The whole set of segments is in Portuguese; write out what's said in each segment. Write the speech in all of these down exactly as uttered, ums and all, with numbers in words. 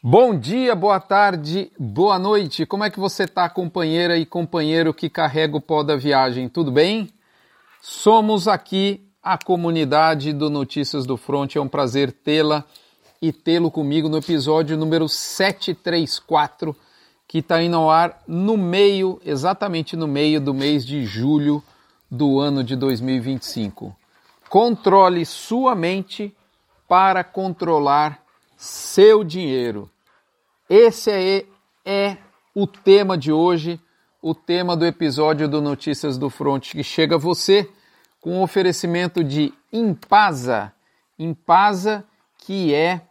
Bom dia, boa tarde, boa noite. Como é que você está, companheira e companheiro que carrega o pó da viagem? Tudo bem? Somos aqui a comunidade do Notícias do Front. É um prazer tê-la e tê-lo comigo no episódio número setecentos e trinta e quatro, que está indo ao ar no meio, exatamente no meio do mês de julho do ano de dois mil e vinte e cinco. Controle sua mente para controlar seu dinheiro. Esse é, é o tema de hoje, o tema do episódio do Notícias do Front, que chega a você com um oferecimento de Impasa. Impasa, que é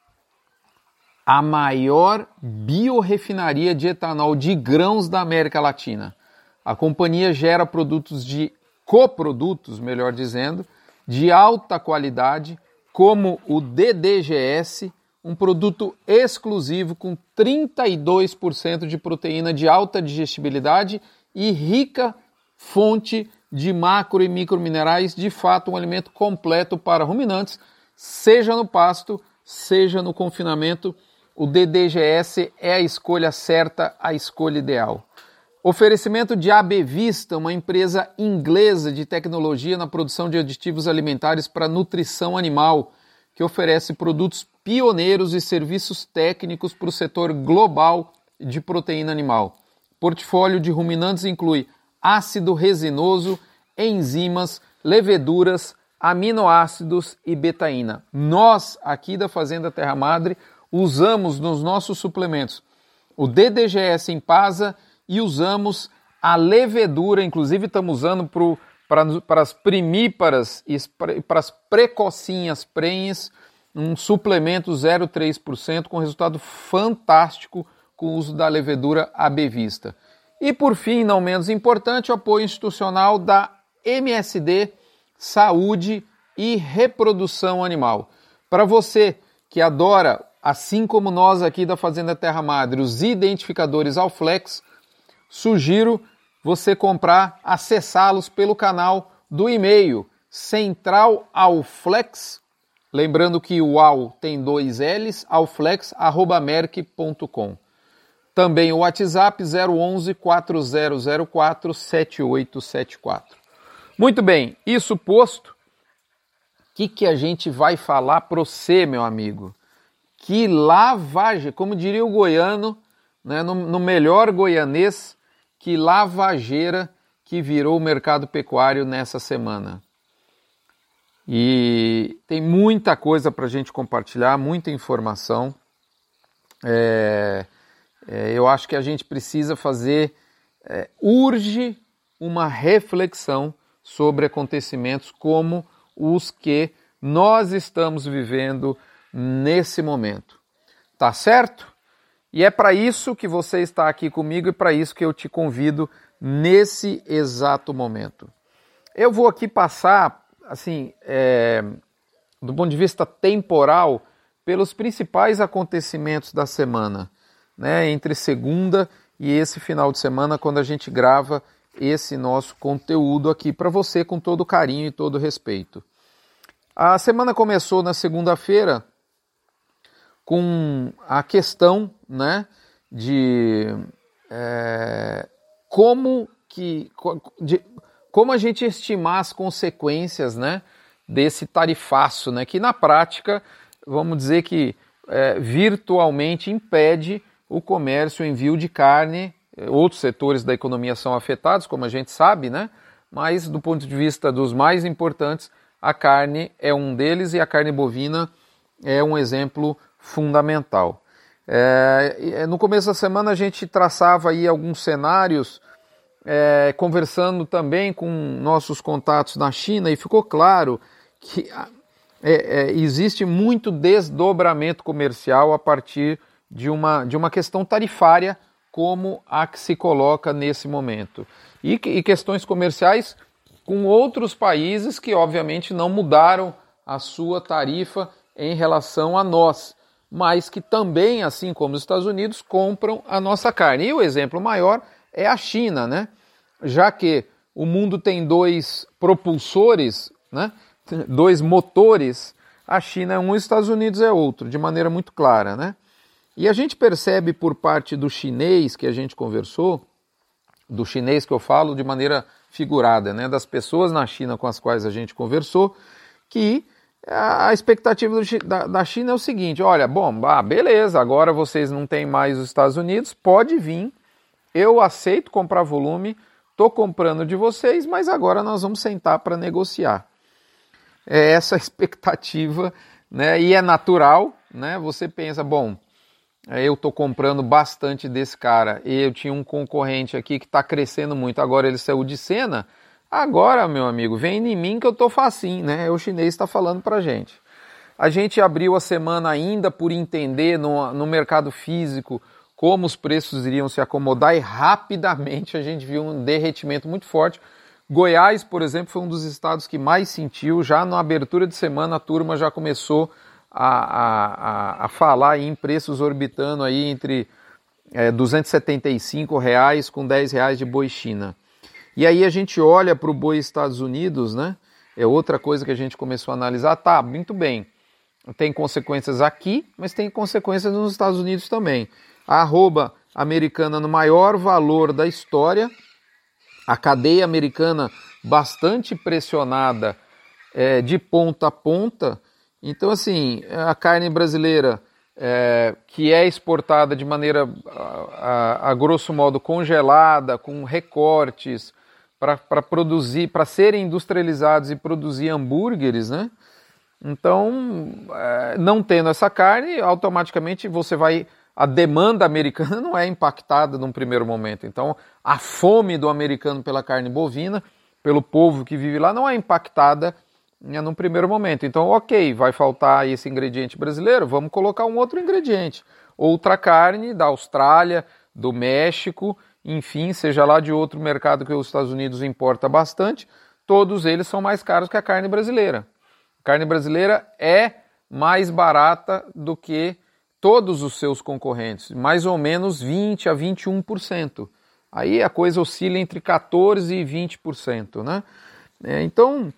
a maior biorrefinaria de etanol de grãos da América Latina. A companhia gera produtos de coprodutos, melhor dizendo, de alta qualidade, como o D D G S, um produto exclusivo com trinta e dois por cento de proteína de alta digestibilidade e rica fonte de macro e microminerais, de fato um alimento completo para ruminantes, seja no pasto, seja no confinamento. O D D G S é a escolha certa, a escolha ideal. Oferecimento de Abevista, uma empresa inglesa de tecnologia na produção de aditivos alimentares para nutrição animal, que oferece produtos pioneiros e serviços técnicos para o setor global de proteína animal. Portfólio de ruminantes inclui ácido resinoso, enzimas, leveduras, aminoácidos e betaína. Nós, aqui da Fazenda Terra Madre, usamos nos nossos suplementos o D D G S Impasa e usamos a levedura, inclusive estamos usando pro, pra, para as primíparas e para as precocinhas prenhes, um suplemento zero vírgula três por cento com resultado fantástico com o uso da levedura Abevista. E por fim, não menos importante, o apoio institucional da M S D Saúde e Reprodução Animal. Para você que adora, assim como nós aqui da Fazenda Terra Madre, os identificadores Alflex, sugiro você comprar, acessá-los pelo canal do e-mail centralalflex, lembrando que o al tem dois L's, alflex arroba merck ponto com. Também o WhatsApp zero onze, quatro zero zero quatro, sete oito sete quatro. Muito bem, isso posto, o que, que a gente vai falar para você, meu amigo? Que lavagem, como diria o goiano, né, no, no melhor goianês, que lavageira que virou o mercado pecuário nessa semana. E tem muita coisa para a gente compartilhar, muita informação. É, é, eu acho que a gente precisa fazer, é, urge uma reflexão sobre acontecimentos como os que nós estamos vivendo nesse momento. Tá certo? E é para isso que você está aqui comigo e para isso que eu te convido nesse exato momento. Eu vou aqui passar, assim, é, do ponto de vista temporal, pelos principais acontecimentos da semana, né, entre segunda e esse final de semana, quando a gente grava esse nosso conteúdo aqui para você com todo carinho e todo respeito. A semana começou na segunda-feira com a questão, né, de é, como, que, de como a gente estimar as consequências, né, desse tarifaço, né, que na prática, vamos dizer que é, virtualmente impede o comércio, o envio de carne. Outros setores da economia são afetados, como a gente sabe, né, mas do ponto de vista dos mais importantes, a carne é um deles e a carne bovina é um exemplo fundamental. É, no começo da semana a gente traçava aí alguns cenários, é, conversando também com nossos contatos na China, e ficou claro que é, é, existe muito desdobramento comercial a partir de uma, de uma questão tarifária como a que se coloca nesse momento. E, e questões comerciais com outros países que obviamente não mudaram a sua tarifa em relação a nós, mas que também, assim como os Estados Unidos, compram a nossa carne. E o exemplo maior é a China, né? Já que o mundo tem dois propulsores, né? Dois motores, a China é um e os Estados Unidos é outro, de maneira muito clara, né? E a gente percebe por parte do chinês que a gente conversou, do chinês que eu falo de maneira figurada, né, das pessoas na China com as quais a gente conversou, que a expectativa do, da, da China é o seguinte: olha, bom, ah, beleza, agora vocês não têm mais os Estados Unidos, pode vir, eu aceito comprar volume, estou comprando de vocês, mas agora nós vamos sentar para negociar. É essa a expectativa, né, e é natural, né, você pensa, bom, eu estou comprando bastante desse cara, e eu tinha um concorrente aqui que está crescendo muito, agora ele saiu de cena, agora, meu amigo, vem em mim que eu estou facinho, né? O chinês está falando para a gente. A gente abriu a semana ainda por entender no, no mercado físico como os preços iriam se acomodar e rapidamente a gente viu um derretimento muito forte. Goiás, por exemplo, foi um dos estados que mais sentiu, já na abertura de semana a turma já começou A, a, a falar em preços orbitando aí entre é, duzentos e setenta e cinco reais com dez reais de boi China. E aí a gente olha para o boi Estados Unidos, né? É outra coisa que a gente começou a analisar. Tá, muito bem, tem consequências aqui, mas tem consequências nos Estados Unidos também. A arroba americana no maior valor da história, a cadeia americana bastante pressionada é, de ponta a ponta. Então, assim, a carne brasileira, é, que é exportada de maneira, a, a, a grosso modo, congelada, com recortes, para produzir, para serem industrializados e produzir hambúrgueres, né? Então, é, não tendo essa carne, automaticamente você vai... A demanda americana não é impactada num primeiro momento. Então, a fome do americano pela carne bovina, pelo povo que vive lá, não é impactada num primeiro momento. Então, ok, vai faltar esse ingrediente brasileiro, vamos colocar um outro ingrediente. Outra carne da Austrália, do México, enfim, seja lá de outro mercado que os Estados Unidos importa bastante, todos eles são mais caros que a carne brasileira. A carne brasileira é mais barata do que todos os seus concorrentes, mais ou menos vinte a vinte e um por cento. Aí a coisa oscila entre quatorze por cento e vinte por cento, né? É, então...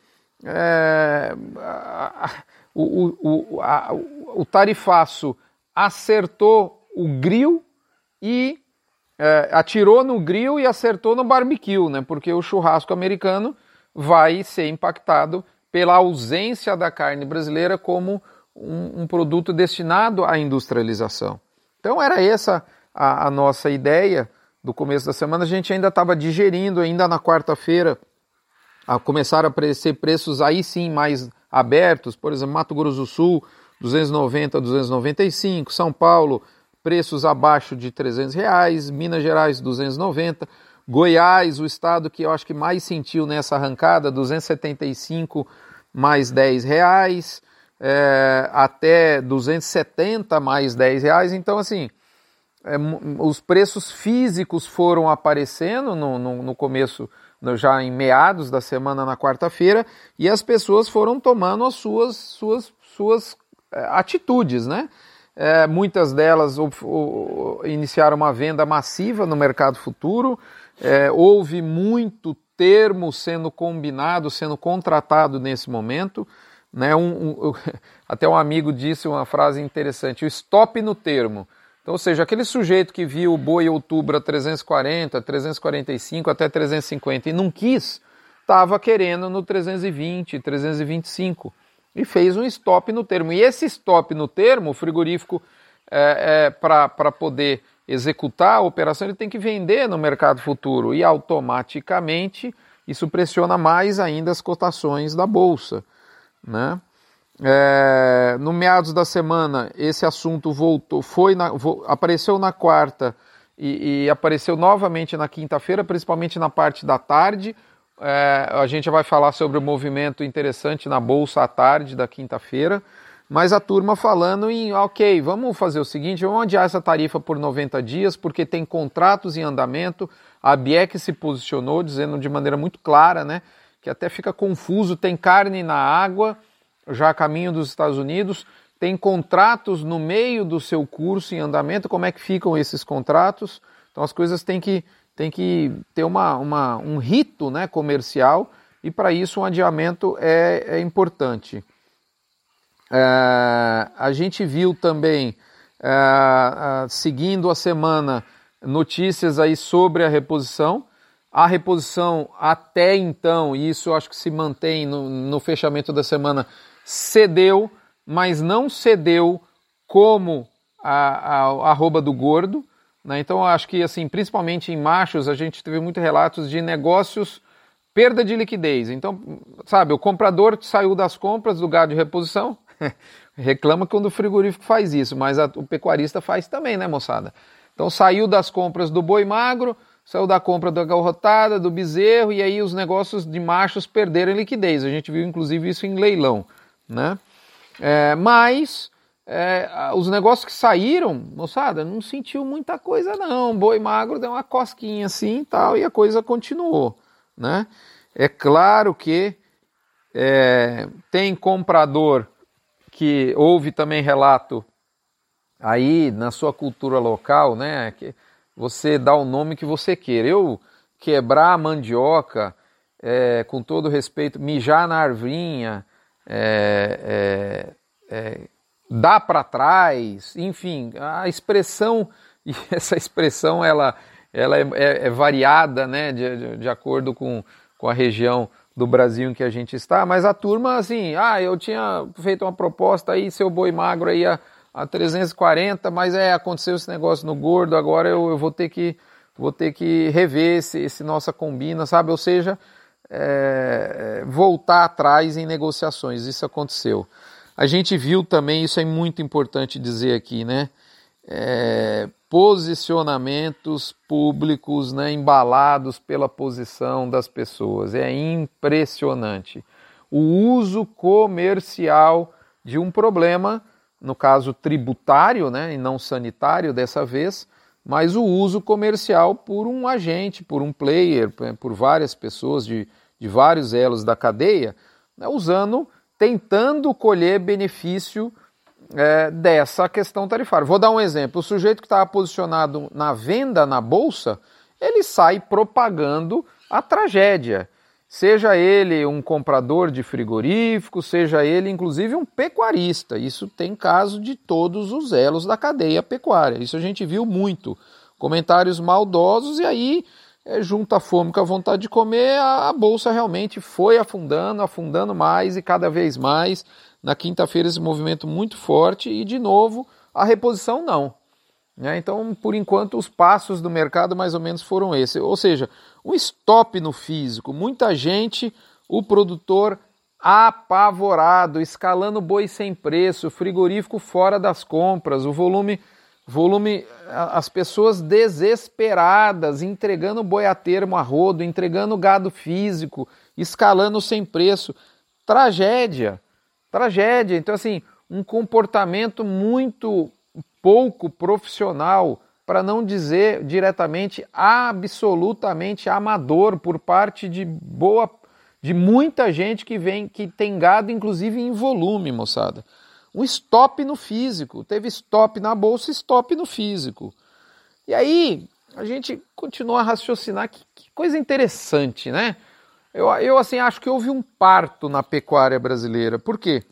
É, a, a, o, o, a, o tarifaço acertou o grill e é, atirou no grill e acertou no barbecue, né? Porque o churrasco americano vai ser impactado pela ausência da carne brasileira como um, um produto destinado à industrialização. Então era essa a, a nossa ideia do começo da semana. A gente ainda estava digerindo, ainda na quarta-feira, a começar a aparecer preços aí sim mais abertos, por exemplo, Mato Grosso do Sul, duzentos e noventa, duzentos e noventa e cinco, São Paulo, preços abaixo de trezentos reais, Minas Gerais, duzentos e noventa, Goiás, o estado que eu acho que mais sentiu nessa arrancada, duzentos e setenta e cinco mais dez reais, é, até duzentos e setenta mais dez reais, então assim, é, os preços físicos foram aparecendo no, no, no começo, já em meados da semana, na quarta-feira, e as pessoas foram tomando as suas, suas, suas é, atitudes, né? É, muitas delas o, o, iniciaram uma venda massiva no mercado futuro, é, houve muito termo sendo combinado, sendo contratado nesse momento, né? um, um, até um amigo disse uma frase interessante, o stop no termo. Então, ou seja, aquele sujeito que viu o boi outubro a trezentos e quarenta, trezentos e quarenta e cinco até trezentos e cinquenta e não quis, estava querendo no trezentos e vinte, trezentos e vinte e cinco e fez um stop no termo. E esse stop no termo, o frigorífico, é, é, para poder executar a operação, ele tem que vender no mercado futuro e automaticamente isso pressiona mais ainda as cotações da bolsa, né? É, no meados da semana esse assunto voltou, foi na, vo, apareceu na quarta e, e apareceu novamente na quinta-feira, principalmente na parte da tarde. É, a gente vai falar sobre o movimento interessante na bolsa à tarde da quinta-feira, mas a turma falando em, ok, vamos fazer o seguinte, vamos adiar essa tarifa por noventa dias, porque tem contratos em andamento. A B I E C se posicionou dizendo de maneira muito clara, né, que até fica confuso, tem carne na água já a caminho dos Estados Unidos, tem contratos no meio do seu curso em andamento, como é que ficam esses contratos? Então as coisas têm que, têm que ter uma, uma, um rito, né, comercial, e para isso um adiamento é, é importante. É, a gente viu também uh, uh, seguindo a semana, notícias aí sobre a reposição. A reposição até então, e isso eu acho que se mantém no, no fechamento da semana, cedeu, mas não cedeu como a, a, a arroba do gordo, né? Então eu acho que, assim, principalmente em machos, a gente teve muitos relatos de negócios, perda de liquidez. Então, sabe, o comprador saiu das compras do gado de reposição, reclama quando o frigorífico faz isso, mas a, o pecuarista faz também, né, moçada? Então saiu das compras do boi magro, saiu da compra da garrotada, do bezerro, e aí os negócios de machos perderam liquidez. A gente viu inclusive isso em leilão, né? É, mas é, os negócios que saíram, moçada, não sentiu muita coisa não. Boi magro deu uma cosquinha assim e tal, e a coisa continuou, né? É claro que é, tem comprador que houve também relato aí na sua cultura local, né? Que você dá o nome que você queira. Eu quebrar a mandioca, é, com todo respeito, mijar na arvinha, é, é, é, dar para trás, enfim, a expressão, e essa expressão ela, ela é, é, é variada, né, de, de, de acordo com, com a região do Brasil em que a gente está, mas a turma assim, ah, eu tinha feito uma proposta aí, seu boi magro aí a a trezentos e quarenta, mas é, aconteceu esse negócio no gordo, agora eu, eu vou ter que vou ter que rever esse, esse nossa combina, sabe? Ou seja, é, voltar atrás em negociações, isso aconteceu. A gente viu também, isso é muito importante dizer aqui, né? É, posicionamentos públicos, né, embalados pela posição das pessoas, é impressionante. O uso comercial de um problema, no caso tributário, né, e não sanitário dessa vez, mas o uso comercial por um agente, por um player, por várias pessoas de, de vários elos da cadeia, né, usando, tentando colher benefício é, dessa questão tarifária. Vou dar um exemplo, o sujeito que estava posicionado na venda na bolsa, ele sai propagando a tragédia. Seja ele um comprador de frigorífico, seja ele inclusive um pecuarista. Isso tem caso de todos os elos da cadeia pecuária. Isso a gente viu muito. Comentários maldosos e aí, é, junto à fome com a vontade de comer, a, a bolsa realmente foi afundando, afundando mais e cada vez mais. Na quinta-feira esse movimento muito forte e, de novo, a reposição não. Então, por enquanto, os passos do mercado mais ou menos foram esses. Ou seja, um stop no físico. Muita gente, o produtor apavorado, escalando boi sem preço, frigorífico fora das compras, o volume, volume, as pessoas desesperadas, entregando boi a termo a rodo, entregando gado físico, escalando sem preço. Tragédia, tragédia. Então, assim, um comportamento muito pouco profissional, para não dizer diretamente absolutamente amador por parte de boa, de muita gente que vem, que tem gado inclusive em volume, moçada. Um stop no físico, teve stop na bolsa, stop no físico. E aí a gente continua a raciocinar, que, que coisa interessante, né? Eu, eu assim acho que houve um parto na pecuária brasileira. Por quê?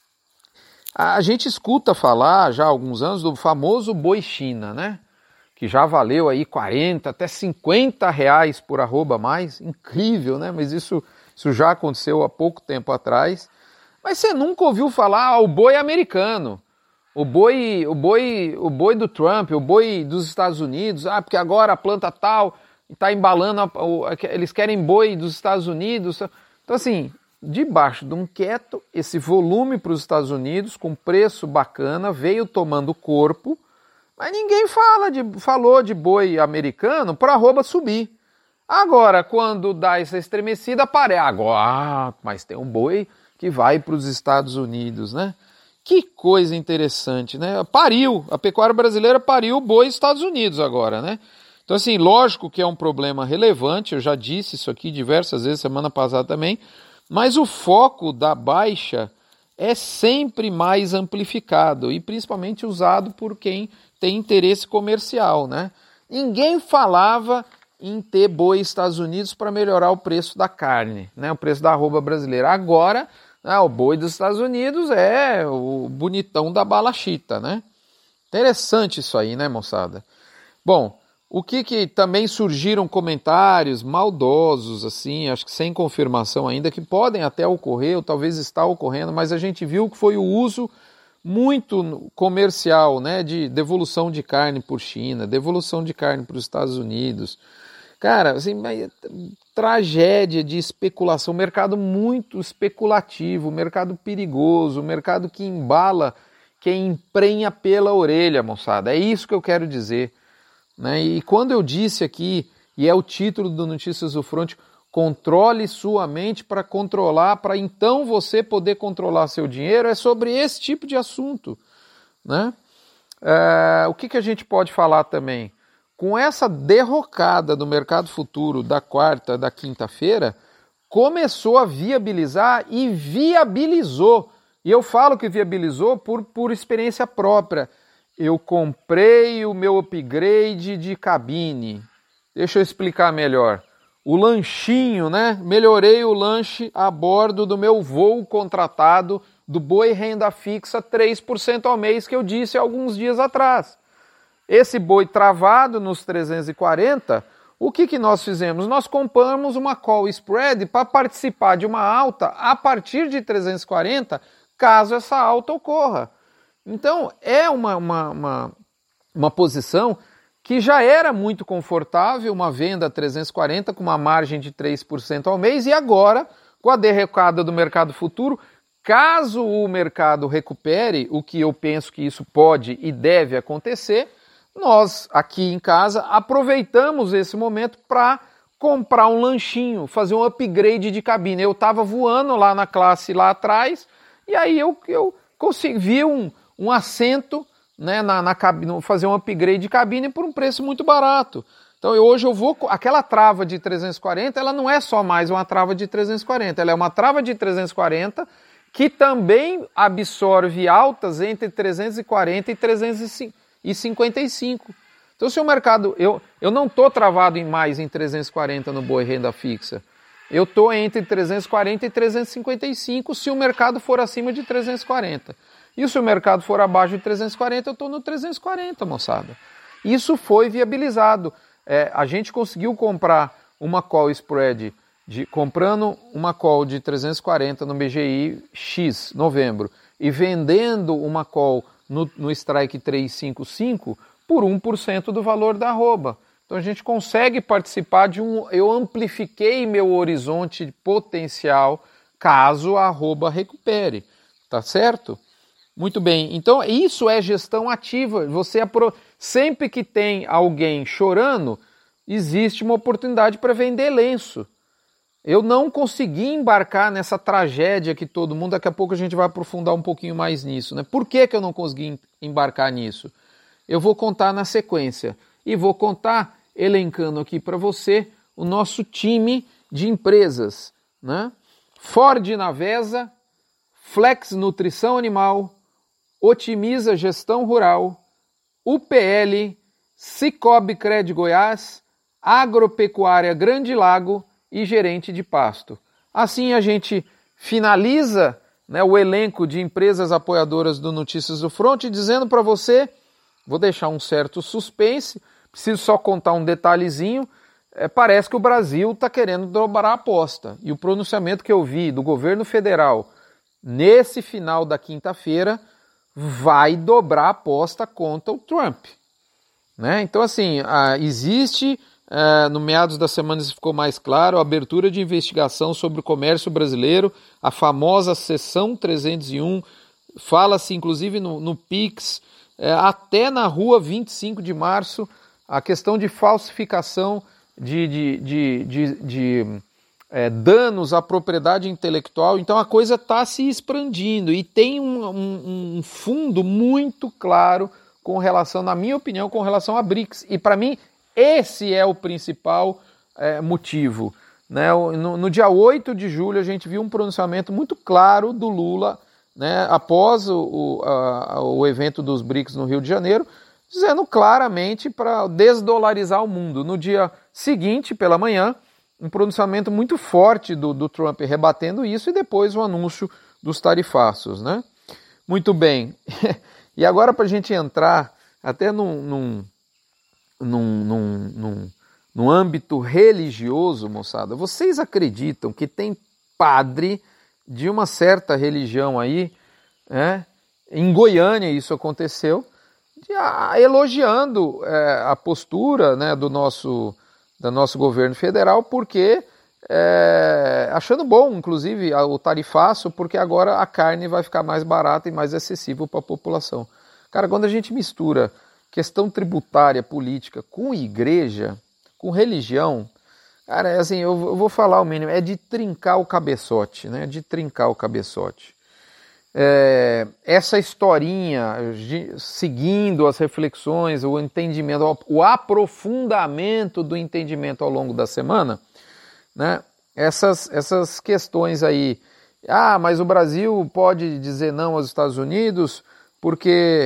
A gente escuta falar já há alguns anos do famoso boi China, né? Que já valeu aí quarenta, até cinquenta reais por arroba a mais. Incrível, né? Mas isso, isso já aconteceu há pouco tempo atrás. Mas você nunca ouviu falar ah, o boi americano, o boi, o, boi, o boi do Trump, o boi dos Estados Unidos, ah, porque agora a planta tal está embalando, a, a, eles querem boi dos Estados Unidos. Então assim, debaixo de um quieto, esse volume para os Estados Unidos, com preço bacana, veio tomando corpo, mas ninguém fala de, falou de boi americano para a arroba subir. Agora, quando dá essa estremecida, parece, agora, ah, mas tem um boi que vai para os Estados Unidos, né? Que coisa interessante, né? Pariu, a pecuária brasileira pariu o boi Estados Unidos agora, né? Então, assim, lógico que é um problema relevante, eu já disse isso aqui diversas vezes, semana passada também, mas o foco da baixa é sempre mais amplificado e principalmente usado por quem tem interesse comercial, né? Ninguém falava em ter boi Estados Unidos para melhorar o preço da carne, né? O preço da arroba brasileira. Agora, ah, o boi dos Estados Unidos é o bonitão da balachita, né? Interessante isso aí, né, moçada? Bom, o que que também surgiram comentários maldosos, assim, acho que sem confirmação ainda, que podem até ocorrer, ou talvez está ocorrendo, mas a gente viu que foi o uso muito comercial, né, de devolução de carne por China, devolução de carne para os Estados Unidos. Cara, assim, tragédia de especulação, mercado muito especulativo, mercado perigoso, mercado que embala quem emprenha pela orelha, moçada. É isso que eu quero dizer. Né? E quando eu disse aqui, e é o título do Notícias do Front, controle sua mente para controlar, para então você poder controlar seu dinheiro, é sobre esse tipo de assunto. Né? É, o que, que a gente pode falar também? Com essa derrocada do mercado futuro da quarta, da quinta-feira, começou a viabilizar e viabilizou. E eu falo que viabilizou por, por experiência própria. Eu comprei o meu upgrade de cabine. Deixa eu explicar melhor. O lanchinho, né? Melhorei o lanche a bordo do meu voo contratado do Boi Renda Fixa três por cento ao mês que eu disse alguns dias atrás. Esse boi travado nos trezentos e quarenta, o que, que nós fizemos? Nós compramos uma call spread para participar de uma alta a partir de trezentos e quarenta, caso essa alta ocorra. Então, é uma, uma, uma, uma posição que já era muito confortável, uma venda a trezentos e quarenta com uma margem de três por cento ao mês, e agora, com a derrocada do mercado futuro, caso o mercado recupere, o que eu penso que isso pode e deve acontecer, nós aqui em casa aproveitamos esse momento para comprar um lanchinho, fazer um upgrade de cabine. Eu estava voando lá na classe lá atrás, e aí eu, eu consegui vi um, um assento, né, na, na cabine, fazer um upgrade de cabine por um preço muito barato. Então eu, hoje eu vou, aquela trava de trezentos e quarenta, ela não é só mais uma trava de trezentos e quarenta, ela é uma trava de trezentos e quarenta que também absorve altas entre trezentos e quarenta e trezentos e cinquenta e cinco. Então se o mercado, eu, eu não estou travado em mais em trezentos e quarenta no Boi Renda Fixa, eu estou entre trezentos e quarenta e trezentos e cinquenta e cinco se o mercado for acima de trezentos e quarenta. E se o mercado for abaixo de trezentos e quarenta, eu estou no trezentos e quarenta, moçada. Isso foi viabilizado. É, a gente conseguiu comprar uma call spread, de, comprando uma call de trezentos e quarenta no B G I X, novembro, e vendendo uma call no, no Strike trezentos e cinquenta e cinco por um por cento do valor da arroba. Então a gente consegue participar de um... Eu amplifiquei meu horizonte potencial caso a arroba recupere. Tá certo? Muito bem. Então isso é gestão ativa. Você apro... Sempre que tem alguém chorando, existe uma oportunidade para vender lenço. Eu não consegui embarcar nessa tragédia que todo mundo... Daqui a pouco a gente vai aprofundar um pouquinho mais nisso, né? Por que que eu não consegui embarcar nisso? Eu vou contar na sequência. E vou contar, elencando aqui para você, o nosso time de empresas, né? Ford Navesa, Flex Nutrição Animal, Otimiza Gestão Rural, U P L, Cicobi Cred Goiás, Agropecuária Grande Lago e Gerente de Pasto. Assim a gente finaliza, né, o elenco de empresas apoiadoras do Notícias do Front, dizendo para você, vou deixar um certo suspense, preciso só contar um detalhezinho, é, parece que o Brasil está querendo dobrar a aposta. E o pronunciamento que eu vi do governo federal nesse final da quinta-feira vai dobrar a aposta contra o Trump. Né? Então, assim, ah, existe, ah, no meados da semana isso ficou mais claro, a abertura de investigação sobre o comércio brasileiro, a famosa Seção trezentos e um, fala-se inclusive no, no Pix, eh, até na rua vinte e cinco de março, a questão de falsificação de, de, de, de, de é, danos à propriedade intelectual. Então a coisa está se expandindo e tem um, um, um fundo muito claro com relação, na minha opinião, com relação a BRICS. E para mim esse é o principal é, motivo. Né? No, no dia oito de julho a gente viu um pronunciamento muito claro do Lula, né, após o, o, a, o evento dos BRICS no Rio de Janeiro, dizendo claramente para desdolarizar o mundo. No dia seguinte, pela manhã, um pronunciamento muito forte do, do Trump rebatendo isso e depois o anúncio dos tarifaços. Né? Muito bem. E agora, para a gente entrar até num, num, num, num, num, num âmbito religioso, moçada, vocês acreditam que tem padre de uma certa religião aí, né, em Goiânia isso aconteceu, de, a, elogiando é, a postura, né, do nosso, do nosso governo federal, porque é, achando bom, inclusive, o tarifaço, porque agora a carne vai ficar mais barata e mais acessível para a população. Cara, quando a gente mistura questão tributária, política com igreja, com religião, cara, é assim, eu, eu vou falar o mínimo, é de trincar o cabeçote, né? De trincar o cabeçote. É, essa historinha, seguindo as reflexões, o entendimento, o aprofundamento do entendimento ao longo da semana, né? Essas, essas questões aí, ah, mas o Brasil pode dizer não aos Estados Unidos porque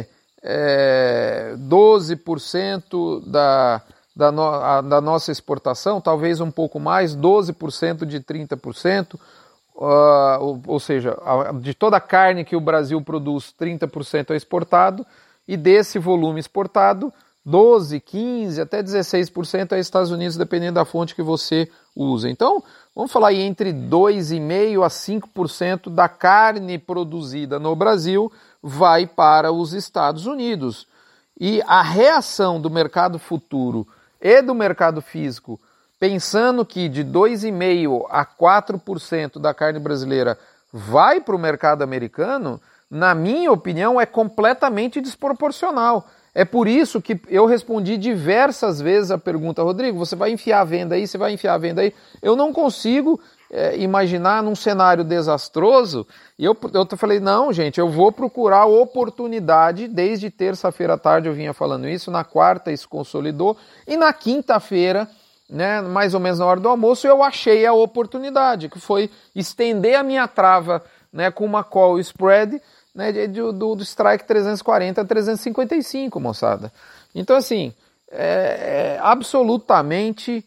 é, doze por cento da, da, no, a, da nossa exportação, talvez um pouco mais, doze por cento de trinta por cento, Uh, ou, ou seja, de toda a carne que o Brasil produz, trinta por cento é exportado, e desse volume exportado, doze, quinze, até dezesseis por cento é Estados Unidos, dependendo da fonte que você usa. Então, vamos falar aí entre dois vírgula cinco por cento a cinco por cento da carne produzida no Brasil vai para os Estados Unidos. E a reação do mercado futuro e do mercado físico, pensando que de dois vírgula cinco por cento a quatro por cento da carne brasileira vai para o mercado americano, na minha opinião, é completamente desproporcional. É por isso que eu respondi diversas vezes a pergunta, Rodrigo, você vai enfiar a venda aí, você vai enfiar a venda aí? Eu não consigo é, imaginar num cenário desastroso, e eu, eu falei, não, gente, eu vou procurar oportunidade, desde terça-feira à tarde eu vinha falando isso, na quarta isso consolidou, e na quinta-feira, né, mais ou menos na hora do almoço, eu achei a oportunidade, que foi estender a minha trava, né, com uma call spread, né, do, do, do strike trezentos e quarenta a trezentos e cinquenta e cinco, moçada. Então, assim, é, é absolutamente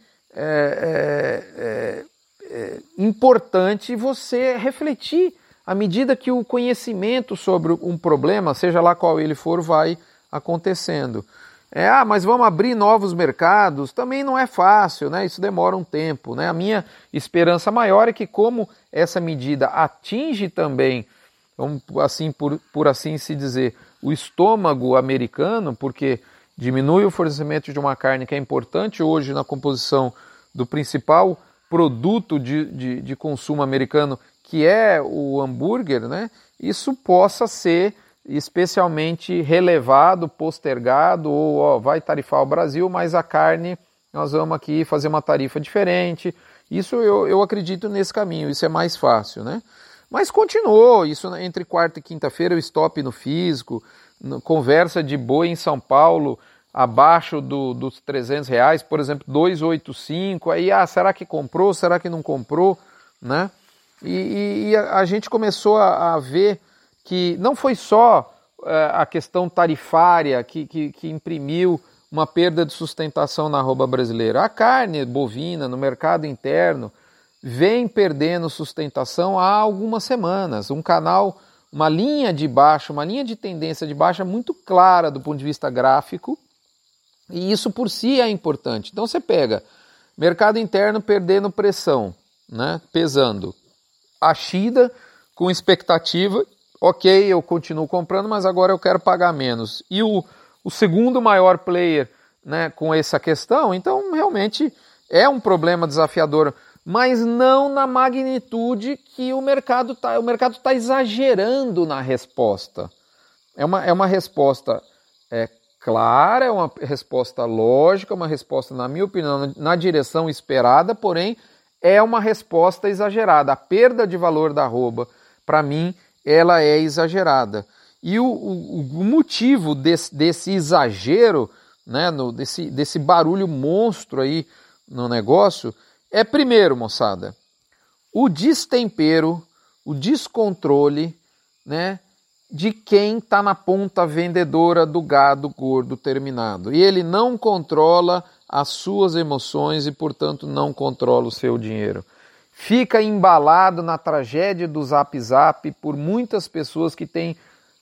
é, é, é importante você refletir à medida que o conhecimento sobre um problema, seja lá qual ele for, vai acontecendo. É, ah, mas vamos abrir novos mercados, também não é fácil, né? Isso demora um tempo, né? A minha esperança maior é que, como essa medida atinge também, vamos assim, por, por assim se dizer, o estômago americano, porque diminui o fornecimento de uma carne que é importante hoje na composição do principal produto de, de, de consumo americano, que é o hambúrguer, né? Isso possa ser especialmente relevado, postergado, ou ó, vai tarifar o Brasil, mas a carne nós vamos aqui fazer uma tarifa diferente. Isso eu, eu acredito nesse caminho, isso é mais fácil, né? Mas continuou, isso entre quarta e quinta-feira, o stop no físico, no, conversa de boi em São Paulo, abaixo do, dos trezentos reais, por exemplo, dois vírgula oitenta e cinco, aí, ah, será que comprou, será que não comprou, né? E, e, e a, a gente começou a, a ver que não foi só uh, a questão tarifária que, que, que imprimiu uma perda de sustentação na arroba brasileira. A carne bovina no mercado interno vem perdendo sustentação há algumas semanas. Um canal, uma linha de baixa, uma linha de tendência de baixa muito clara do ponto de vista gráfico, e isso por si é importante. Então você pega mercado interno perdendo pressão, né, pesando. A China com expectativa, ok, eu continuo comprando, mas agora eu quero pagar menos. E o, o segundo maior player, né, com essa questão, então realmente é um problema desafiador, mas não na magnitude que o mercado está. O mercado está exagerando na resposta. É uma, é uma resposta é, clara, é uma resposta lógica, uma resposta, na minha opinião, na direção esperada, porém é uma resposta exagerada. A perda de valor da arroba, para mim, ela é exagerada. E o, o, o motivo desse, desse exagero, né, no, desse, desse barulho monstro aí no negócio, é primeiro, moçada, o destempero, o descontrole, né, de quem está na ponta vendedora do gado gordo terminado. E ele não controla as suas emoções e, portanto, não controla o seu dinheiro. Fica embalado na tragédia do Zap Zap por muitas pessoas que têm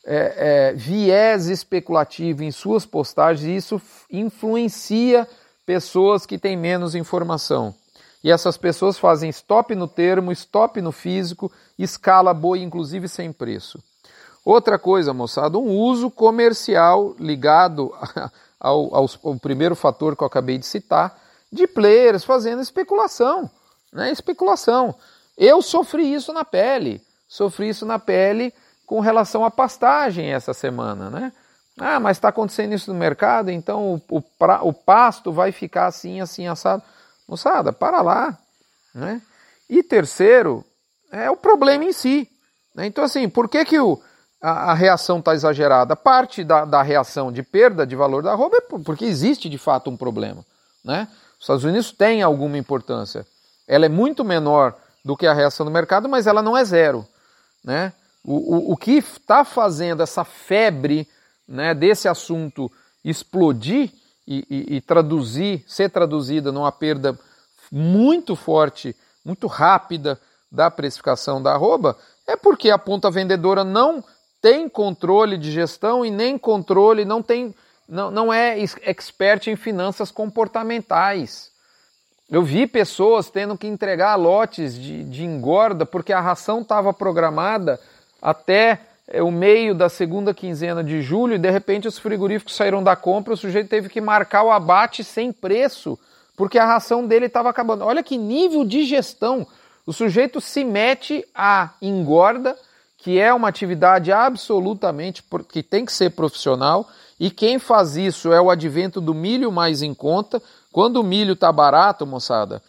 é, é, viés especulativo em suas postagens e isso influencia pessoas que têm menos informação. E essas pessoas fazem stop no termo, stop no físico, escala boi, inclusive sem preço. Outra coisa, moçada, um uso comercial ligado ao, ao, ao primeiro fator que eu acabei de citar, de players fazendo especulação, né? Especulação. Eu sofri isso na pele, sofri isso na pele com relação à pastagem essa semana, né? Ah, mas está acontecendo isso no mercado, então o, o, pra, o pasto vai ficar assim, assim, assado. Moçada, para lá, né? E terceiro, é o problema em si, né? Então assim, por que que o, a, a reação está exagerada? Parte da, da reação de perda de valor da arroba é porque existe de fato um problema, né? Os Estados Unidos têm alguma importância. Ela é muito menor do que a reação do mercado, mas ela não é zero, né? O, o, o que está fazendo essa febre, né, desse assunto explodir e, e, e traduzir, ser traduzida numa perda muito forte, muito rápida da precificação da arroba, é porque a ponta vendedora não tem controle de gestão e nem controle, não, tem, não, não é expert em finanças comportamentais. Eu vi pessoas tendo que entregar lotes de, de engorda porque a ração estava programada até o meio da segunda quinzena de julho e de repente os frigoríficos saíram da compra, o sujeito teve que marcar o abate sem preço porque a ração dele estava acabando. Olha que nível de gestão. O sujeito se mete à engorda, que é uma atividade absolutamente que tem que ser profissional, e quem faz isso é o advento do milho mais em conta. Quando o milho está barato, moçada,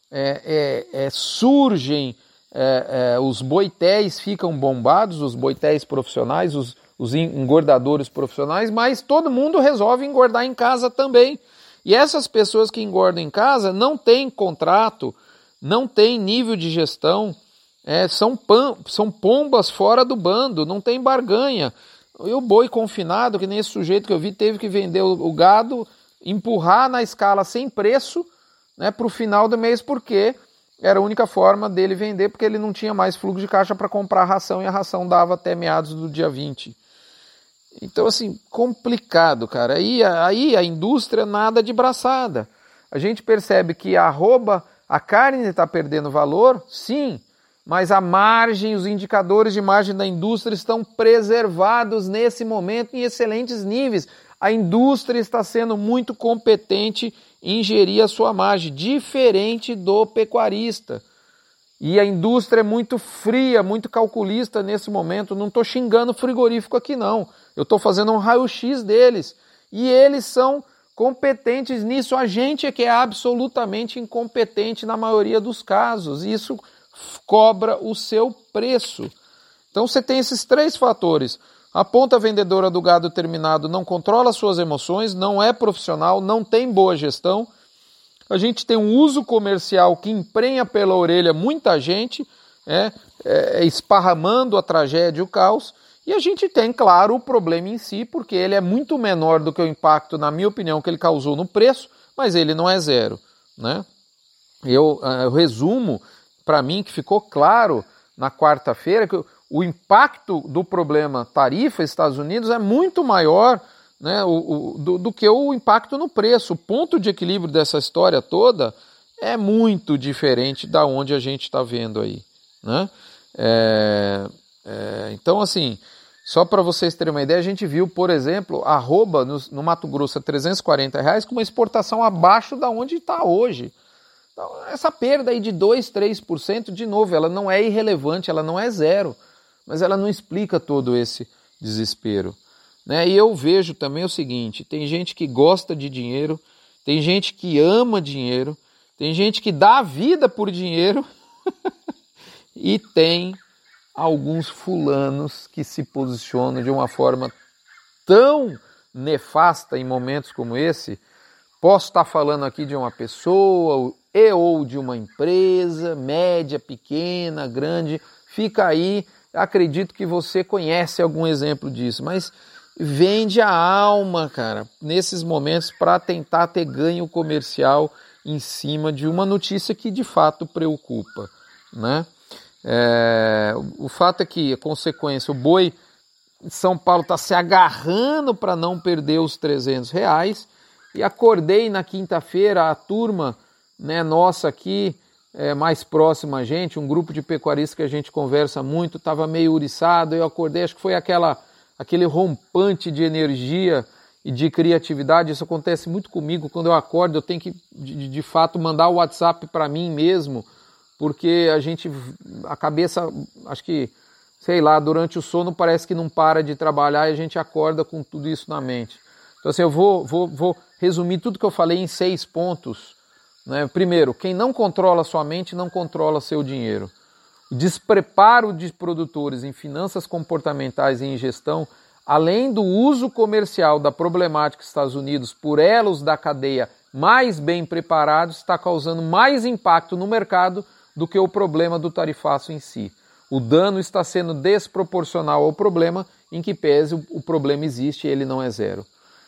é, é, é, surgem, é, é, os boitéis ficam bombados, os boitéis profissionais, os, os engordadores profissionais, mas todo mundo resolve engordar em casa também. E essas pessoas que engordam em casa não têm contrato, não têm nível de gestão, é, são, pam, são pombas fora do bando, não tem barganha. E o boi confinado, que nem esse sujeito que eu vi, teve que vender o, o gado, empurrar na escala sem preço, né, para o final do mês, porque era a única forma dele vender, porque ele não tinha mais fluxo de caixa para comprar a ração, e a ração dava até meados do dia vinte. Então, assim, complicado, cara. Aí, aí a indústria nada de braçada. A gente percebe que a arroba, a carne está perdendo valor, sim, mas a margem, os indicadores de margem da indústria estão preservados nesse momento em excelentes níveis. A indústria está sendo muito competente em gerir a sua margem, diferente do pecuarista. E a indústria é muito fria, muito calculista nesse momento. Não estou xingando o frigorífico aqui, não. Eu estou fazendo um raio-x deles. E eles são competentes nisso. A gente é que é absolutamente incompetente na maioria dos casos. E isso cobra o seu preço. Então você tem esses três fatores. A ponta vendedora do gado terminado não controla suas emoções, não é profissional, não tem boa gestão. A gente tem um uso comercial que emprenha pela orelha muita gente, é, é, esparramando a tragédia e o caos. E a gente tem, claro, o problema em si, porque ele é muito menor do que o impacto, na minha opinião, que ele causou no preço, mas ele não é zero, né? Eu, eu resumo, para mim, que ficou claro na quarta-feira, que o impacto do problema tarifa Estados Unidos é muito maior, né, o, o, do, do que o impacto no preço. O ponto de equilíbrio dessa história toda é muito diferente da onde a gente está vendo aí, né? É, é, então, assim, só para vocês terem uma ideia, a gente viu, por exemplo, a arroba no, no Mato Grosso a trezentos e quarenta reais com uma exportação abaixo da onde está hoje. Então, essa perda aí de dois, três por cento, de novo, ela não é irrelevante, ela não é zero, mas ela não explica todo esse desespero, né? E eu vejo também o seguinte, tem gente que gosta de dinheiro, tem gente que ama dinheiro, tem gente que dá a vida por dinheiro e tem alguns fulanos que se posicionam de uma forma tão nefasta em momentos como esse. Posso estar falando aqui de uma pessoa e ou de uma empresa, média, pequena, grande, fica aí, acredito que você conhece algum exemplo disso, mas vende a alma, cara, nesses momentos para tentar ter ganho comercial em cima de uma notícia que de fato preocupa, né? É, o fato é que a consequência, o boi São Paulo está se agarrando para não perder os trezentos reais. E acordei na quinta-feira, a turma, né, nossa aqui, é, mais próxima a gente, um grupo de pecuaristas que a gente conversa muito, estava meio uriçado. Eu acordei, acho que foi aquela, aquele rompante de energia e de criatividade. Isso acontece muito comigo. Quando eu acordo, eu tenho que, de, de fato, mandar o WhatsApp para mim mesmo, porque a gente, a cabeça, acho que, sei lá, durante o sono parece que não para de trabalhar e a gente acorda com tudo isso na mente. Então assim, eu vou, vou, vou resumir tudo que eu falei em seis pontos. Né? Primeiro, quem não controla sua mente não controla seu dinheiro. O despreparo de produtores em finanças comportamentais e em gestão, além do uso comercial da problemática dos Estados Unidos por elos da cadeia mais bem preparados, está causando mais impacto no mercado do que o problema do tarifaço em si. O dano está sendo desproporcional ao problema, em que pese o, o problema existe e ele não é zero.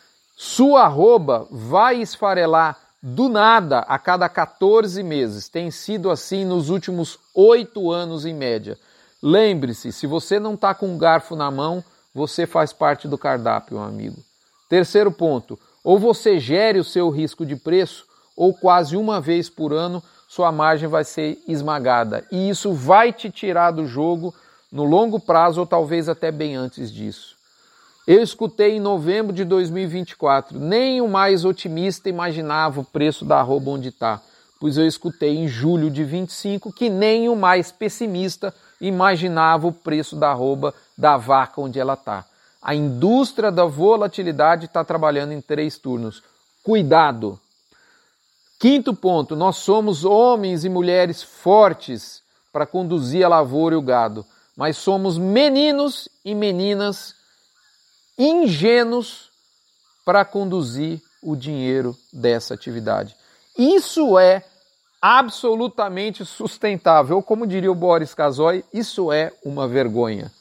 Sua arroba vai esfarelar do nada a cada quatorze meses. Tem sido assim nos últimos oito anos em média. Lembre-se, se você não está com um garfo na mão, você faz parte do cardápio, meu amigo. Terceiro ponto, ou você gere o seu risco de preço, ou quase uma vez por ano sua margem vai ser esmagada. E isso vai te tirar do jogo no longo prazo ou talvez até bem antes disso. Eu escutei em novembro de dois mil e vinte e quatro, nem o mais otimista imaginava o preço da arroba onde está, pois eu escutei em julho de vinte e cinco que nem o mais pessimista imaginava o preço da arroba da vaca onde ela está. A indústria da volatilidade está trabalhando em três turnos. Cuidado! Quinto ponto, nós somos homens e mulheres fortes para conduzir a lavoura e o gado, mas somos meninos e meninas ingênuos para conduzir o dinheiro dessa atividade. Isso é absolutamente sustentável. Ou como diria o Boris Casoy, isso é uma vergonha.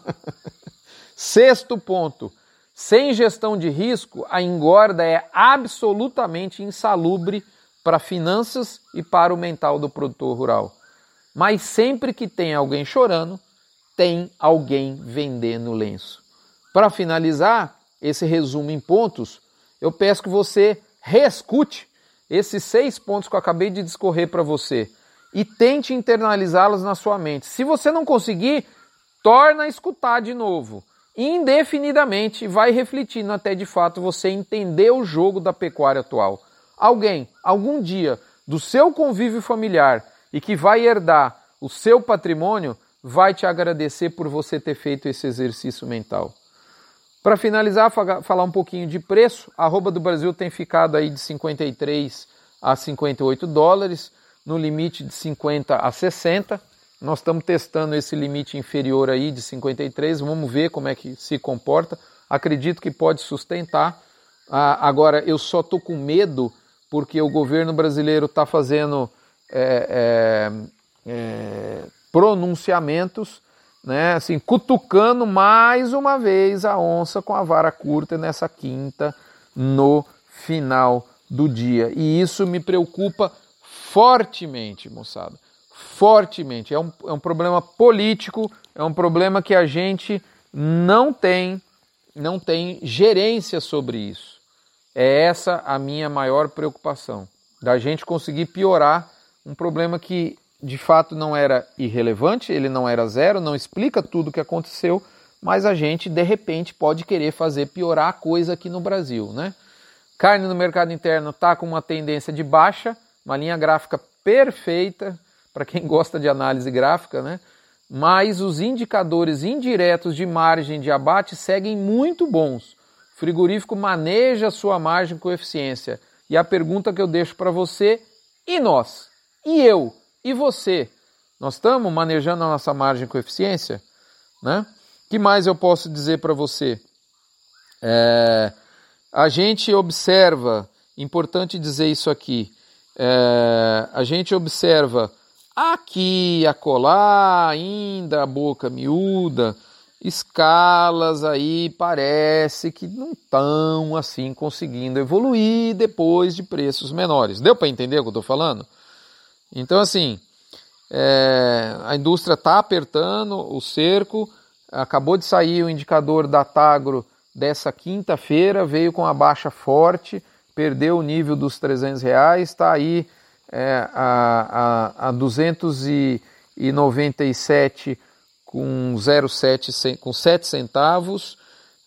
Sexto ponto, sem gestão de risco, a engorda é absolutamente insalubre para finanças e para o mental do produtor rural. Mas sempre que tem alguém chorando, tem alguém vendendo lenço. Para finalizar esse resumo em pontos, eu peço que você reescute esses seis pontos que eu acabei de discorrer para você e tente internalizá-los na sua mente. Se você não conseguir, torna a escutar de novo. Indefinidamente, vai refletindo até de fato você entender o jogo da pecuária atual. Alguém, algum dia, do seu convívio familiar e que vai herdar o seu patrimônio, vai te agradecer por você ter feito esse exercício mental. Para finalizar, falar um pouquinho de preço, a arroba do Brasil tem ficado aí de cinquenta e três a cinquenta e oito dólares, no limite de cinquenta a sessenta. Nós estamos testando esse limite inferior aí de cinquenta e três, vamos ver como é que se comporta. Acredito que pode sustentar. Ah, agora, eu só estou com medo porque o governo brasileiro está fazendo é, é, é, pronunciamentos, né, assim, cutucando mais uma vez a onça com a vara curta nessa quinta, no final do dia. E isso me preocupa fortemente, moçada. Fortemente. É um, é um problema político, é um problema que a gente não tem, não tem gerência sobre isso. É essa a minha maior preocupação, da gente conseguir piorar um problema que de fato não era irrelevante, ele não era zero, não explica tudo o que aconteceu, mas a gente de repente pode querer fazer piorar a coisa aqui no Brasil, né? Carne no mercado interno está com uma tendência de baixa, uma linha gráfica perfeita para quem gosta de análise gráfica, né? Mas os indicadores indiretos de margem de abate seguem muito bons. O frigorífico maneja a sua margem com eficiência. E a pergunta que eu deixo para você, e nós? E eu? E você? Nós estamos manejando a nossa margem com eficiência? Né? O que mais eu posso dizer para você? É, a gente observa, importante dizer isso aqui, é, a gente observa aqui, acolá, ainda a boca miúda, escalas aí parece que não estão assim conseguindo evoluir depois de preços menores. Deu para entender o que eu estou falando? Então assim, é, a indústria está apertando o cerco, acabou de sair o indicador da Tagro dessa quinta-feira, veio com a baixa forte, perdeu o nível dos trezentos reais, está aí é, a, a, a duzentos e noventa e sete com zero vírgula sete com sete centavos.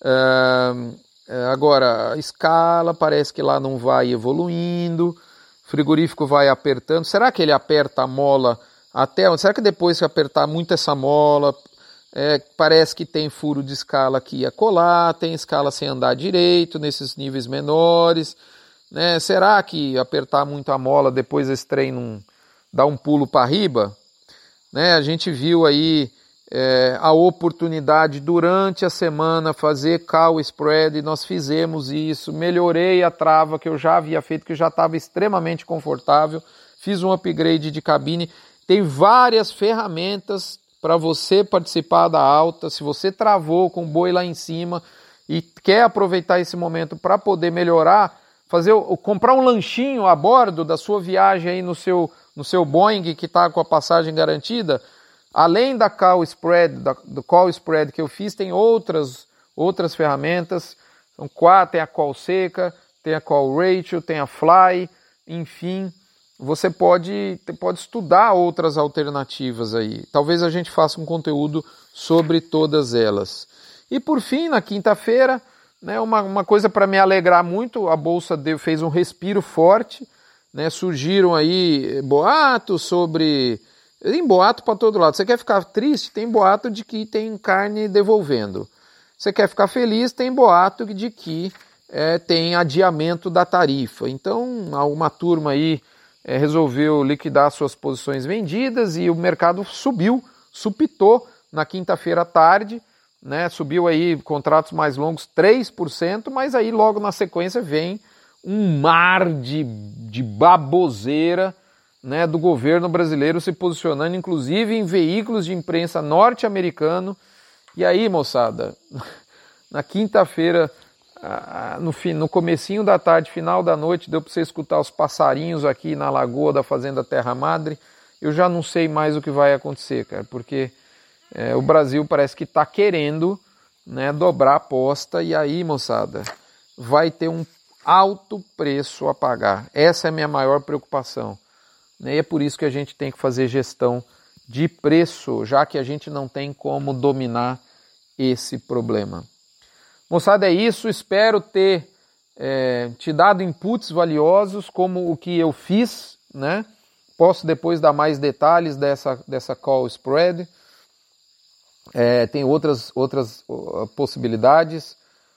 Uh, agora, a escala parece que lá não vai evoluindo, o frigorífico vai apertando. Será que ele aperta a mola até onde? Será que depois que apertar muito essa mola, é, parece que tem furo de escala aqui e acolá, tem escala sem andar direito nesses níveis menores, né? Será que apertar muito a mola depois esse trem não dá um pulo para riba? Né? A gente viu aí é, a oportunidade durante a semana fazer call spread, nós fizemos isso, melhorei a trava que eu já havia feito, que já estava extremamente confortável, fiz um upgrade de cabine, tem várias ferramentas para você participar da alta. Se você travou com o boi lá em cima e quer aproveitar esse momento para poder melhorar, fazer, comprar um lanchinho a bordo da sua viagem aí no seu, no seu Boeing que está com a passagem garantida, além da call spread, da, do call spread que eu fiz, tem outras, outras ferramentas. São quatro, tem a call seca, tem a call ratio, tem a fly, enfim. Você pode, pode estudar outras alternativas aí. Talvez a gente faça um conteúdo sobre todas elas. E por fim, na quinta-feira, né, uma, uma coisa para me alegrar muito, a Bolsa deu, fez um respiro forte, né, surgiram aí boatos sobre... Tem boato para todo lado. Você quer ficar triste? Tem boato de que tem carne devolvendo. Você quer ficar feliz? Tem boato de que é, tem adiamento da tarifa. Então, uma turma aí É, resolveu liquidar suas posições vendidas e o mercado subiu, supitou na quinta-feira à tarde, né, subiu aí contratos mais longos três por cento, mas aí logo na sequência vem um mar de, de baboseira, né, do governo brasileiro se posicionando inclusive em veículos de imprensa norte-americano. E aí, moçada, na quinta-feira, No, no comecinho da tarde, final da noite, deu para você escutar os passarinhos aqui na lagoa da Fazenda Terra Madre. Eu já não sei mais o que vai acontecer, cara, porque é, o Brasil parece que está querendo, né, dobrar a aposta, e aí, moçada, vai ter um alto preço a pagar. Essa é a minha maior preocupação, né, e é por isso que a gente tem que fazer gestão de preço, já que a gente não tem como dominar esse problema. Moçada, é isso, espero ter é, te dado inputs valiosos como o que eu fiz, né? Posso depois dar mais detalhes dessa, dessa call spread, é, tem outras, outras uh, possibilidades.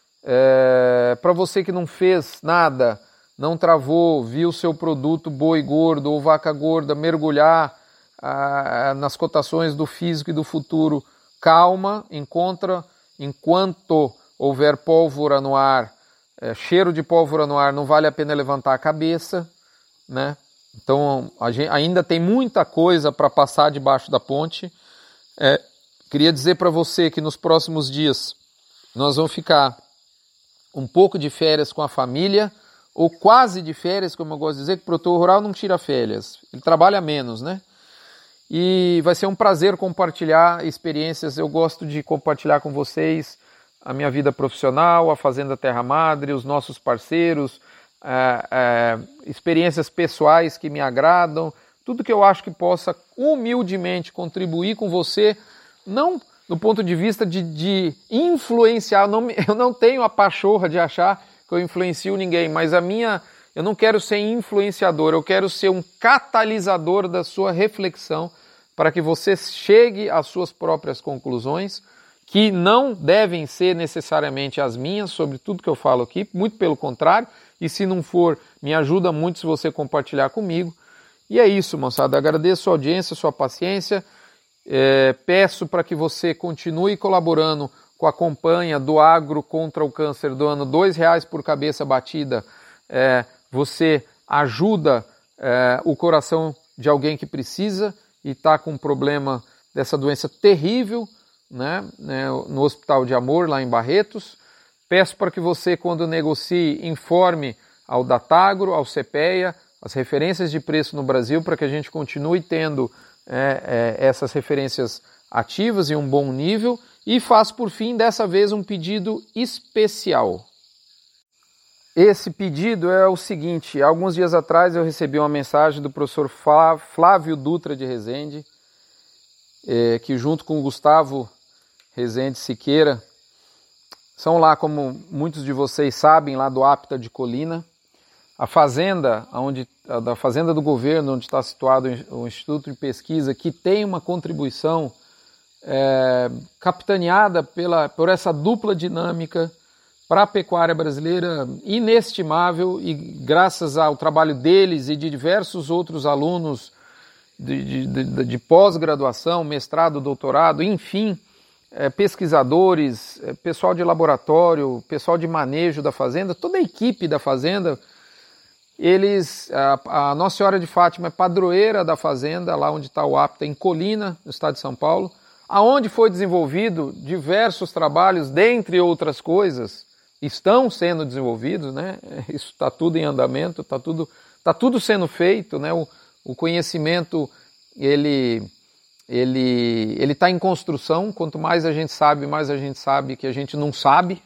É, para você que não fez nada, não travou, viu seu produto boi gordo ou vaca gorda mergulhar ah, nas cotações do físico e do futuro, calma, encontra enquanto houver pólvora no ar, é, cheiro de pólvora no ar, não vale a pena levantar a cabeça, né? Então a gente ainda tem muita coisa para passar debaixo da ponte. É, queria dizer para você que nos próximos dias nós vamos ficar um pouco de férias com a família, ou quase de férias, como eu gosto de dizer, que o produtor rural não tira férias, ele trabalha menos, né? E vai ser um prazer compartilhar experiências. Eu gosto de compartilhar com vocês a minha vida profissional, a Fazenda Terra Madre, os nossos parceiros, é, é, experiências pessoais que me agradam, tudo que eu acho que possa humildemente contribuir com você, não do ponto de vista de, de influenciar, eu não, eu não tenho a pachorra de achar que eu influencio ninguém, mas a minha, eu não quero ser influenciador, eu quero ser um catalisador da sua reflexão para que você chegue às suas próprias conclusões, que não devem ser necessariamente as minhas sobre tudo que eu falo aqui, muito pelo contrário, e se não for, me ajuda muito se você compartilhar comigo. E é isso, moçada, agradeço a sua audiência, a sua paciência, é, peço para que você continue colaborando com a campanha do Agro contra o Câncer do ano, dois reais por cabeça batida, é, você ajuda é, o coração de alguém que precisa e está com um problema dessa doença terrível, Né, né, no Hospital de Amor, lá em Barretos. Peço para que você, quando negocie, informe ao Datagro, ao CEPEA, as referências de preço no Brasil, para que a gente continue tendo é, é, essas referências ativas em um bom nível E faço, por fim, dessa vez um pedido especial. Esse pedido é o seguinte: alguns dias atrás eu recebi uma mensagem do professor Flávio Dutra de Rezende, é, que junto com o Gustavo Rezende Siqueira, são lá, como muitos de vocês sabem, lá do Apta de Colina, a fazenda, onde, a da fazenda do governo, onde está situado o Instituto de Pesquisa, que tem uma contribuição é, capitaneada pela, por essa dupla dinâmica para a pecuária brasileira inestimável, e graças ao trabalho deles e de diversos outros alunos de, de, de, de pós-graduação, mestrado, doutorado, enfim, é, pesquisadores, é, pessoal de laboratório, pessoal de manejo da fazenda, toda a equipe da fazenda, eles, a, a Nossa Senhora de Fátima é padroeira da fazenda, lá onde está o Apta, em Colina, no estado de São Paulo, aonde foi desenvolvido diversos trabalhos, dentre outras coisas, estão sendo desenvolvidos, né? Isso está tudo em andamento, está tudo, tá tudo sendo feito, né? O, o conhecimento, ele ele ele está em construção. Quanto mais a gente sabe, mais a gente sabe que a gente não sabe.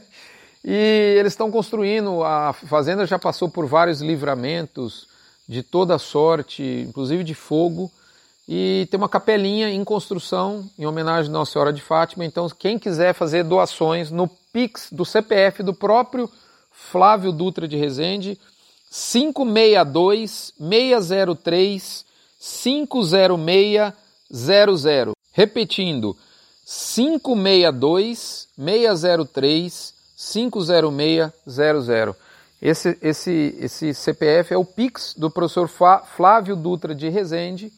E eles estão construindo, a fazenda já passou por vários livramentos de toda sorte, inclusive de fogo, e tem uma capelinha em construção em homenagem a Nossa Senhora de Fátima. Então, quem quiser fazer doações no Pix do C P F do próprio Flávio Dutra de Rezende, cinco seis dois, seis zero três, cinco zero seis zero zero. Repetindo, cinco seis dois, seis zero três, cinco zero seis zero zero. Esse, esse, esse C P F é o Pix do professor Flávio Dutra de Rezende,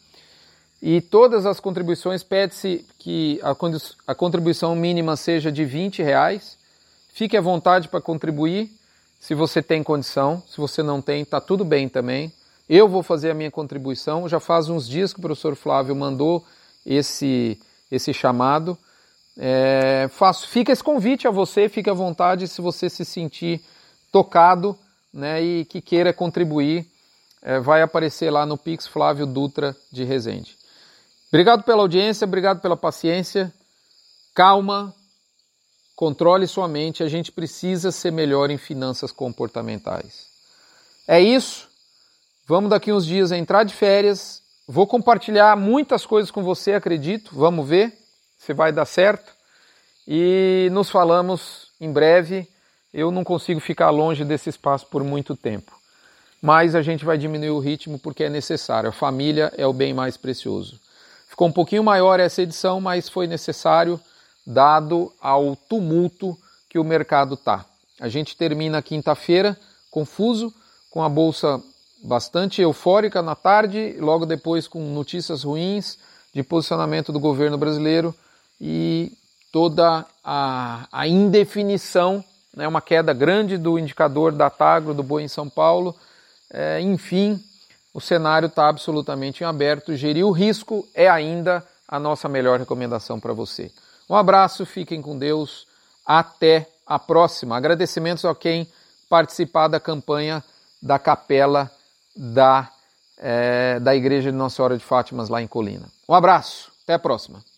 e todas as contribuições, pede-se que a, a contribuição mínima seja de vinte reais. Fique à vontade para contribuir, se você tem condição. Se você não tem, está tudo bem também. Eu vou fazer a minha contribuição. Já faz uns dias que o professor Flávio mandou esse, esse chamado. É, faço, fica esse convite a você, fique à vontade se você se sentir tocado, né, e que queira contribuir. É, vai aparecer lá no Pix Flávio Dutra de Rezende. Obrigado pela audiência, obrigado pela paciência. Calma, controle sua mente, a gente precisa ser melhor em finanças comportamentais. É isso, vamos daqui uns dias entrar de férias, vou compartilhar muitas coisas com você, acredito, vamos ver se vai dar certo. E nos falamos em breve. Eu não consigo ficar longe desse espaço por muito tempo, mas a gente vai diminuir o ritmo porque é necessário, a família é o bem mais precioso. Ficou um pouquinho maior essa edição, mas foi necessário, dado ao tumulto que o mercado está. A gente termina quinta-feira confuso, com a bolsa bastante eufórica na tarde, logo depois com notícias ruins de posicionamento do governo brasileiro e toda a, a indefinição, né, uma queda grande do indicador da Tagro, do boi em São Paulo, é, enfim... O cenário está absolutamente em aberto. Gerir o risco é ainda a nossa melhor recomendação para você. Um abraço, fiquem com Deus. Até a próxima. Agradecimentos a quem participar da campanha da capela da, é, da Igreja de Nossa Senhora de Fátimas lá em Colina. Um abraço, até a próxima.